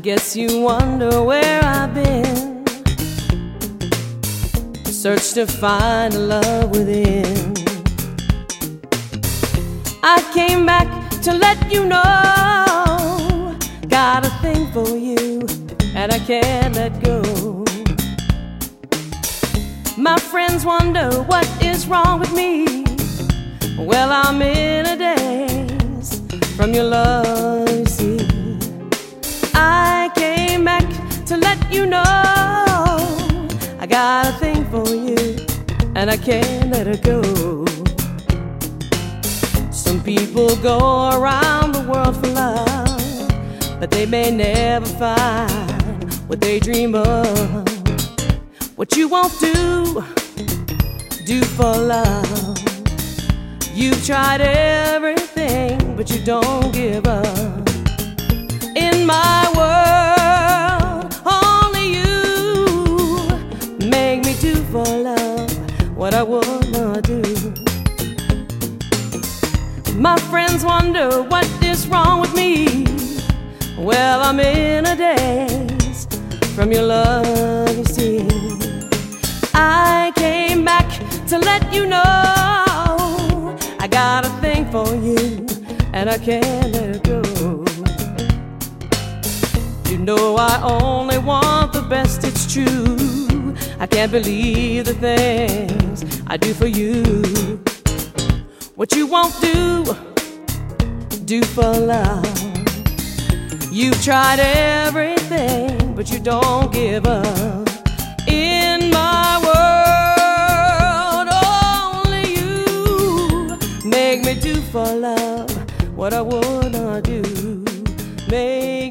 guess you wonder where I've been. Search to find a love within. I came back to let you know, got a thing for you, and I can't let go. My friends wonder what is wrong with me. Well, I'm in a daze from your love, you see. I came back to let you know, I got a thing for you, and I can't let it go. Some people go around the world for love, but they may never find what they dream of. What you won't do for love. You've tried everything, but you don't give up. In my world, only you make me do for love what I would not do. My friends wonder what is wrong with me. Well, I'm in a daze from your love, you see. I came back to let you know, I got a thing for you, and I can't let it go. You know I only want the best, it's true. I can't believe the things I do for you. What you won't do for love. You've tried everything, but you don't give up. In my world, only you make me do for love what I would not do. Make